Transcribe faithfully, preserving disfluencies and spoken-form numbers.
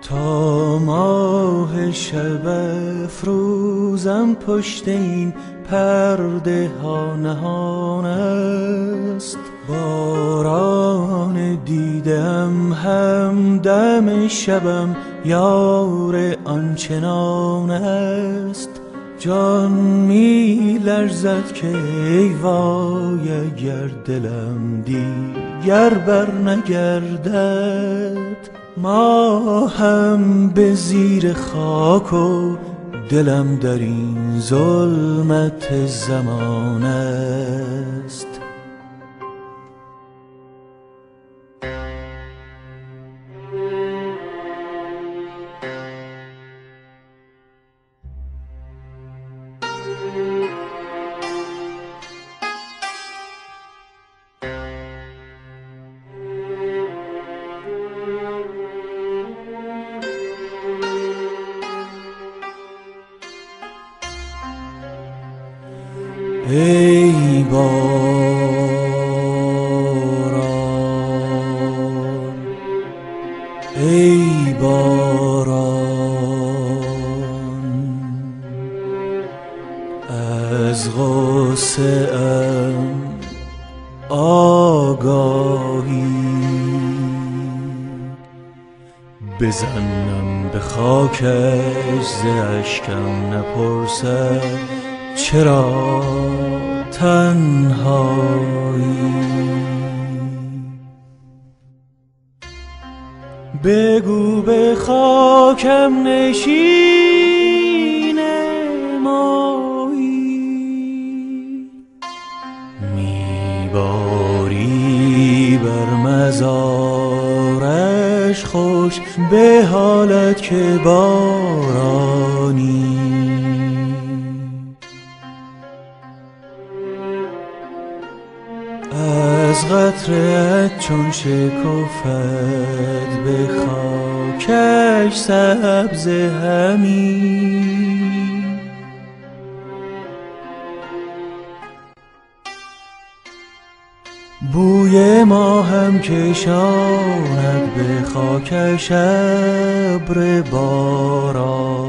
تا ماه شب افروزم پشت این پرده ها نهان است. باران دیدم همدم شبم یار آنچنان است. جان می لرزد که ای وای اگر دلم دیگر بر نگردد. ما هم به زیر خاک و دلم در این ظلمت زمان است. ای باران ای باران از غصه ام آگاهی بزنم به خاکش ز اشکم نپرسد چرا تنهایی. بگو به خاکم نشین مایی میباری بر مزارش خوش به حالت که بارانی. از قطره‌ات چون شکفت به خاکش سبز همی. بوی ما هم کشاند به خاکش ابر باران.